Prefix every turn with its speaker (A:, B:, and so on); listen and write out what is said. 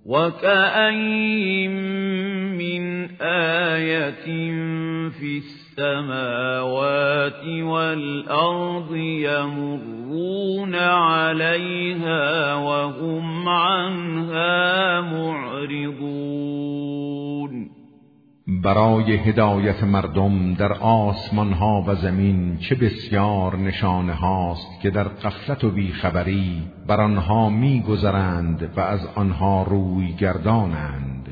A: وَكَأَيِّن مِّنْ آيَةٍ فِي السَّمَاوَاتِ وَالْأَرْضِ يَمُرُّونَ عَلَيْهَا وَهُمْ عَنْهَا مُعْرِضُونَ.
B: برای هدایت مردم در آسمان ها و زمین چه بسیار نشانه هاست که در غفلت و بیخبری بر آنها می‌گذرند و از آنها روی گردانند.